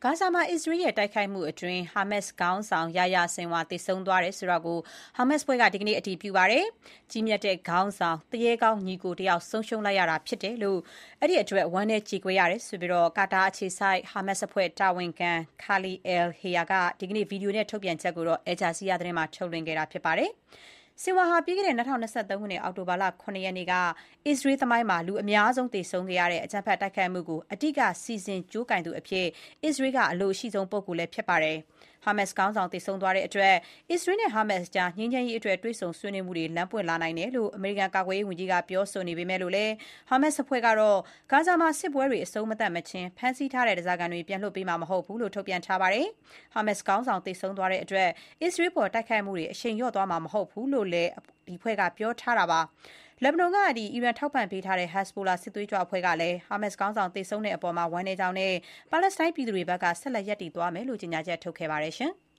ဂါဇာမှာအစ္စရေးရဲ့တိုက်ခိုက်မှုအတွင်းဟာမတ်စ်ခေါင်းဆောင်ယာယာဆင်ဝါသေဆုံးသွားတယ်ဆိုတာကိုဟာမတ်စ်ဘက်ကဒီကနေ့အတည်ပြုပါတယ်။ကြီးမြတ်တဲ့ခေါင်းဆောင်သူရဲကောင်းညီကိုတယောက်ဆုံးရှုံးလိုက်ရတာဖြစ်တယ်လို့အဲ့ဒီအတွက်ဝမ်းနဲ့ကြေကွဲရတယ်ဆိုပြီးကာတာအခြေစိုက်ဟာမတ်စ်အဖွဲ့တာဝန်ခံခါလီအယ်ဟေယာကဒီကနေ့ဗီဒီယိုနဲ့ထုတ်ပြန်ချက်ကိုအယ်ဂျာဇီယာသတင်းမှာထုတ်လွှင့်ခဲ့တာဖြစ်ပါတယ်။ဆင်ဝါဟာပြီးခဲ့တဲ့2023ခုနှစ်အောက်တိုဘာလ9ရက်နေ့ကအစ္စရေးသမိုင်းမှာလူအများဆုံးသေဆုံးခဲ့ရတဲ့အကြမ်းဖက်တိုက်ခိုက်မှုကိုအဓိကစီစဉ်ကြိုးကင်သူအဖြစ်အစ္စရေးကအလိုရှိဆုံးပုဂ္ဂိုလ်လည်းဖြစ်ပါတယ်။ဟာမတ်စ်ခေါင်းဆောင်သေဆုံးသွားတဲ့အတွက်အစ္စရေးနဲ့ဟာမတ်စ်ကြားငြိမ်းချမ်းရေးအတွက်တွေ့ဆုံဆွေးနွေးမှုတွေလမ်းပွင့်လာနိုင်တယ်လို့အမေရိကန်ကာကွယ်ရေးဝန်ကြီးကပြောဆိုနေပေမဲ့လို့လည်းဟာမတ်စ်အဖွဲ့ကတော့ဂါဇာမှာစစ်ပွဲတွေအဆုံးမသတ်မချင်းဖမ်းဆီးထားတဲ့ဓားစာခံတွေပြန်လွှတ်ပေးမှာမဟုတ်ဘူးလို့ထုတ်ပြန်ထားပါတယ်။ဟာမတ်စ်ခေါင်းဆောင်သေဆုံးသွားတဲ့အတွက်အစ္စရေးပေါ်တိုက်ခိုက်မှုတွေအရှိန်လျော့သွားမှာမဟုတ်ဘူးလို့လည်းဒီဖွဲ့ကပြောထားတာပါ။လက်ဘနွန်ကအီရန်ထောက်ပံ့ပေးထားတဲ့ Hezbollah စစ်သွေးကြွအဖွဲ့ကလည်းဟာမတ်စ်ခေါင်းဆောင်သေဆုံးတဲ့အပေါ်ဝမ်းနည်းကြောင်းနဲ့ပါလက်စတိုင်းပြည်သူတွေဘက်ကဆက်လက်ရပ်တည်သွားမယ်လို့ကြေညာချက်ထုတ်ခဲ့ပါတယ်ရှင်။